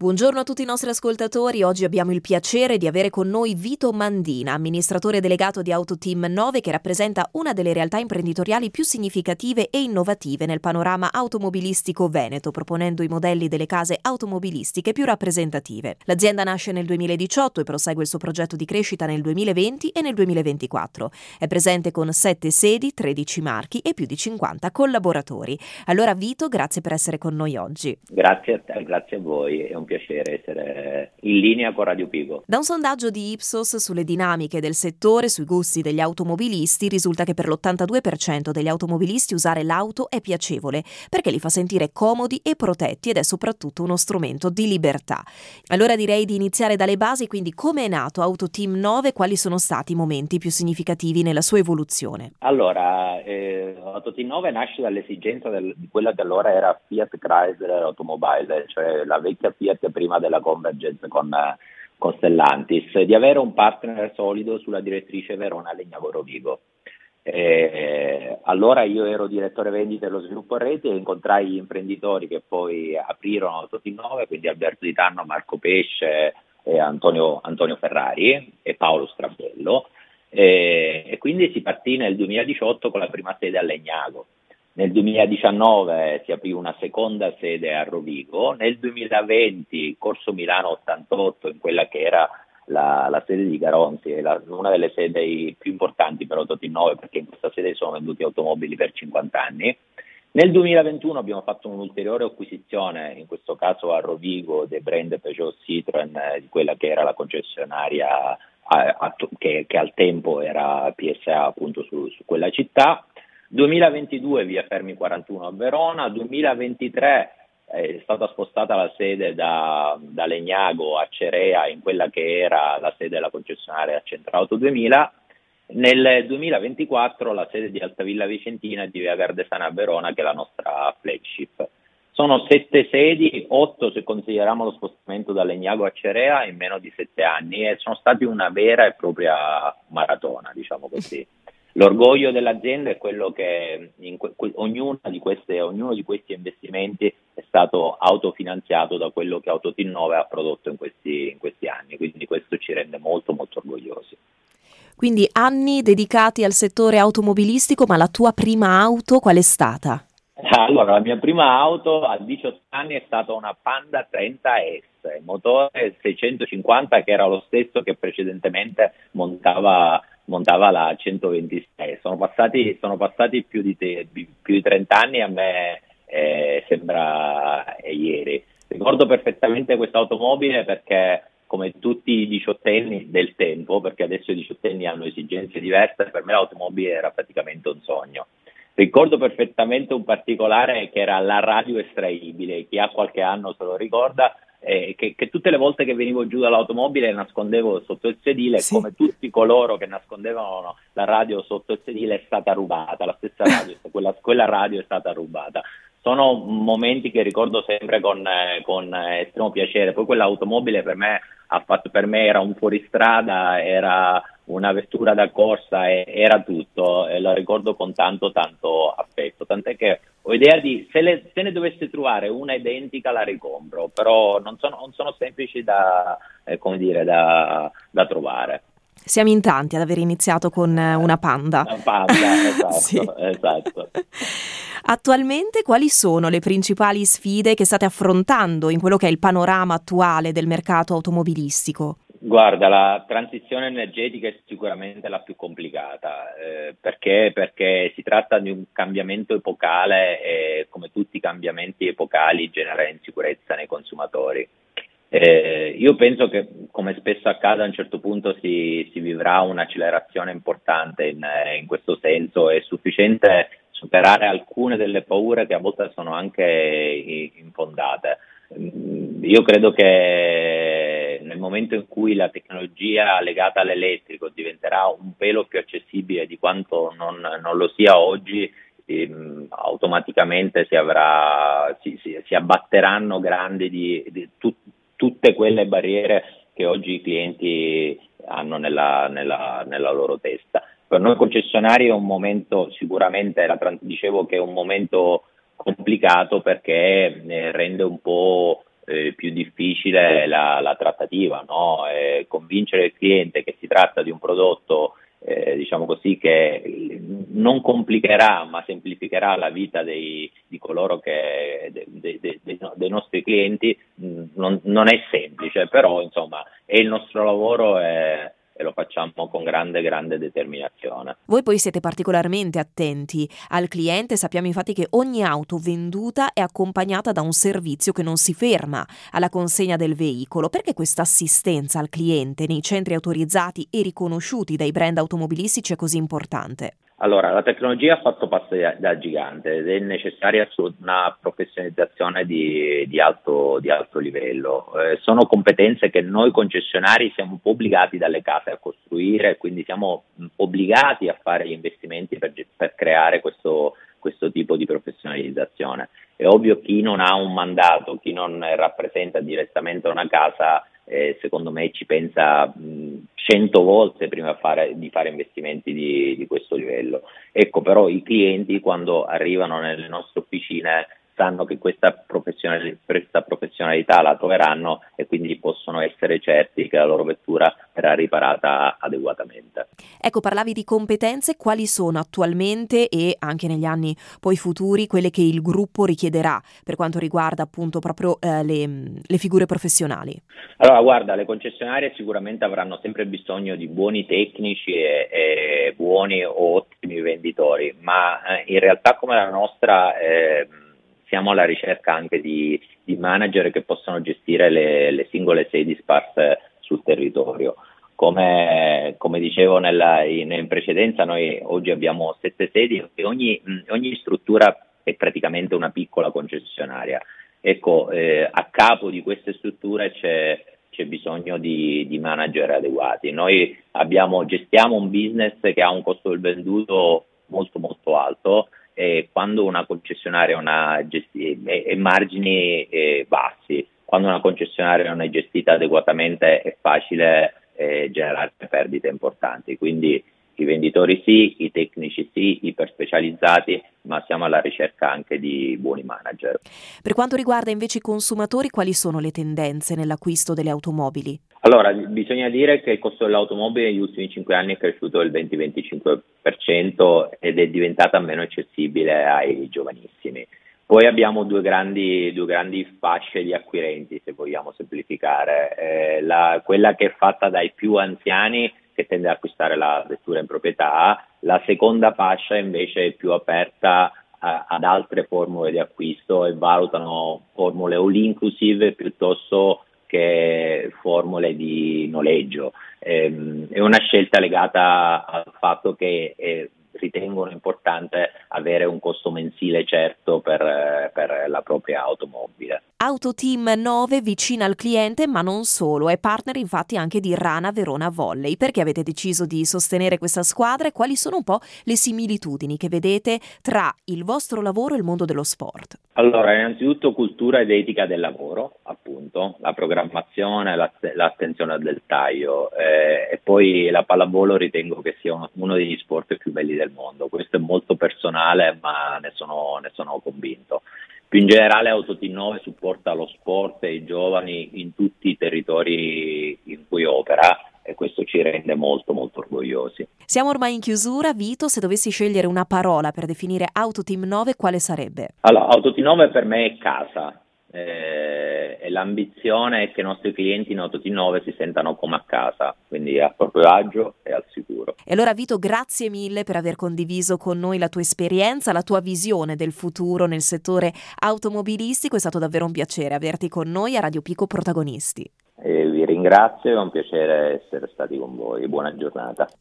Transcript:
Buongiorno a tutti i nostri ascoltatori. Oggi abbiamo il piacere di avere con noi Vito Mandina, amministratore delegato di Autoteam 9, che rappresenta una delle realtà imprenditoriali più significative e innovative nel panorama automobilistico veneto, proponendo i modelli delle case automobilistiche più rappresentative. L'azienda nasce nel 2018 e prosegue il suo progetto di crescita nel 2020 e nel 2024. È presente con 7 sedi, 13 marchi e più di 50 collaboratori. Allora Vito, grazie per essere con noi oggi. Grazie a te, grazie a voi, è un piacere essere in linea con Radio Pivo. Da un sondaggio di Ipsos sulle dinamiche del settore, sui gusti degli automobilisti, risulta che per l'82% degli automobilisti usare l'auto è piacevole, perché li fa sentire comodi e protetti ed è soprattutto uno strumento di libertà. Allora direi di iniziare dalle basi, quindi come è nato Autoteam 9, quali sono stati i momenti più significativi nella sua evoluzione? Allora, Autoteam 9 nasce dall'esigenza di quella che allora era Fiat Chrysler Automobile, cioè la vecchia Fiat prima della convergenza con Stellantis, di avere un partner solido sulla direttrice Verona-Legnavoro-Vigo. Allora io ero direttore vendite dello sviluppo rete e incontrai gli imprenditori che poi aprirono Autoteam 9, quindi Alberto Di Tanno, Marco Pesce, Antonio Ferrari e Paolo Strabello. E quindi si partì nel 2018 con la prima sede a Legnago. Nel 2019 si aprì una seconda sede a Rovigo, nel 2020 Corso Milano 88, in quella che era la sede di Garonzi, una delle sedi più importanti per Autoteam 9, perché in questa sede sono venduti automobili per 50 anni. Nel 2021 abbiamo fatto un'ulteriore acquisizione, in questo caso a Rovigo, dei brand Peugeot Citroën, di quella che era la concessionaria che al tempo era PSA appunto su quella città. 2022 via Fermi 41 a Verona, 2023 è stata spostata la sede da Legnago a Cerea in quella che era la sede della concessionaria Centrauto 2000. Nel 2024 la sede di Altavilla Vicentina e di Via Gardesana a Verona, che è la nostra flagship. Sono 7 sedi, 8 se consideriamo lo spostamento da Legnago a Cerea in meno di 7 anni, e sono stati una vera e propria maratona, diciamo così. L'orgoglio dell'azienda è quello che ognuno di questi investimenti è stato autofinanziato da quello che Autoteam 9 ha prodotto in questi anni, quindi questo ci rende molto molto orgogliosi. Quindi anni dedicati al settore automobilistico, ma la tua prima auto qual è stata? Allora, la mia prima auto a 18 anni è stata una Panda 30S, motore 650, che era lo stesso che precedentemente montava la 126. Sono passati più di 30 anni, a me sembra ieri. Ricordo perfettamente questa automobile perché, come tutti i diciottenni del tempo, perché adesso i diciottenni hanno esigenze diverse, per me l'automobile era praticamente un sogno. Ricordo perfettamente un particolare che era la radio estraibile, chi ha qualche anno se lo ricorda, che tutte le volte che venivo giù dall'automobile nascondevo sotto il sedile, Sì. come tutti coloro che nascondevano la radio sotto il sedile è stata rubata, la stessa radio, quella radio è stata rubata. Sono momenti che ricordo sempre con estremo piacere. Poi quell'automobile per me era un fuoristrada, era una vettura da corsa, era tutto, e la ricordo con tanto affetto, tant'è che ho idea se ne dovesse trovare una identica la ricompro, però non sono semplici da trovare. Siamo in tanti ad aver iniziato con una Panda. Una Panda, esatto, Sì. esatto. Attualmente quali sono le principali sfide che state affrontando in quello che è il panorama attuale del mercato automobilistico? Guarda, la transizione energetica è sicuramente la più complicata, perché si tratta di un cambiamento epocale e, come tutti i cambiamenti epocali, genera insicurezza nei consumatori. Io penso che, come spesso accade, a un certo punto si vivrà un'accelerazione importante in questo senso. È sufficiente superare alcune delle paure che a volte sono anche infondate. Io credo che nel momento in cui la tecnologia legata all'elettrico diventerà un pelo più accessibile di quanto non lo sia oggi, automaticamente si abbatteranno grandi di tutte quelle barriere che oggi i clienti hanno nella loro testa. Per noi concessionari è un momento, sicuramente, dicevo che è un momento complicato, perché rende un po' più difficile è la trattativa, no? Convincere il cliente che si tratta di un prodotto diciamo così, che non complicherà ma semplificherà la vita di coloro dei nostri clienti, non è semplice, però insomma è il nostro lavoro e lo facciamo con grande determinazione. Voi poi siete particolarmente attenti al cliente, sappiamo infatti che ogni auto venduta è accompagnata da un servizio che non si ferma alla consegna del veicolo. Perché questa assistenza al cliente nei centri autorizzati e riconosciuti dai brand automobilistici è così importante? Allora, la tecnologia ha fatto passi da gigante ed è necessaria una professionalizzazione di alto livello. Sono competenze che noi concessionari siamo un po' obbligati dalle case a costruire, quindi siamo obbligati a fare gli investimenti per creare questo tipo di professionalizzazione. È ovvio, chi non ha un mandato, chi non rappresenta direttamente una casa, secondo me ci pensa 100 volte prima di fare investimenti di questo livello. Ecco, però i clienti quando arrivano nelle nostre officine sanno che questa professionalità la troveranno e quindi possono essere certi che la loro vettura verrà riparata adeguatamente. Ecco, parlavi di competenze, quali sono attualmente e anche negli anni poi futuri quelle che il gruppo richiederà per quanto riguarda appunto proprio le figure professionali? Allora, guarda, le concessionarie sicuramente avranno sempre bisogno di buoni tecnici e buoni o ottimi venditori, ma in realtà come la nostra siamo alla ricerca anche di manager che possano gestire le singole sedi sparse sul territorio. Come dicevo in precedenza, noi oggi abbiamo 7 sedi e ogni struttura è praticamente una piccola concessionaria. Ecco, a capo di queste strutture c'è bisogno di manager adeguati. Noi gestiamo un business che ha un costo del venduto molto alto, e quando una concessionaria e margini bassi, quando una concessionaria non è gestita adeguatamente è facile generare perdite importanti. Quindi i venditori sì, i tecnici sì, iper specializzati, ma siamo alla ricerca anche di buoni manager. Per quanto riguarda invece i consumatori, quali sono le tendenze nell'acquisto delle automobili? Allora, bisogna dire che il costo dell'automobile negli ultimi 5 anni è cresciuto del 20-25% ed è diventata meno accessibile ai giovanissimi. Poi abbiamo due grandi fasce di acquirenti, se vogliamo semplificare. Quella che è fatta dai più anziani, che tende ad acquistare la vettura in proprietà, la seconda fascia invece è più aperta ad altre formule di acquisto e valutano formule all inclusive piuttosto che formule di noleggio. È una scelta legata al fatto che ritengono importante avere un costo mensile certo per la propria automobile. Autoteam 9 vicina al cliente, ma non solo, è partner infatti anche di Rana Verona Volley. Perché avete deciso di sostenere questa squadra e quali sono un po' le similitudini che vedete tra il vostro lavoro e il mondo dello sport? Allora, innanzitutto cultura ed etica del lavoro, appunto, la programmazione, l'attenzione al dettaglio, e poi la pallavolo ritengo che sia uno degli sport più belli del mondo. Questo è molto personale, ma ne sono convinto. Più in generale Autoteam 9 supporta lo sport e i giovani in tutti i territori in cui opera e questo ci rende molto orgogliosi. Siamo ormai in chiusura. Vito, se dovessi scegliere una parola per definire Autoteam 9, quale sarebbe? Allora, Autoteam 9 per me è casa. E l'ambizione è che i nostri clienti in Autoteam 9 si sentano come a casa, quindi a proprio agio e al sicuro. E allora Vito, grazie mille per aver condiviso con noi la tua esperienza, la tua visione del futuro nel settore automobilistico. È stato davvero un piacere averti con noi a Radio Pico Protagonisti. Vi ringrazio, è un piacere essere stati con voi. Buona giornata.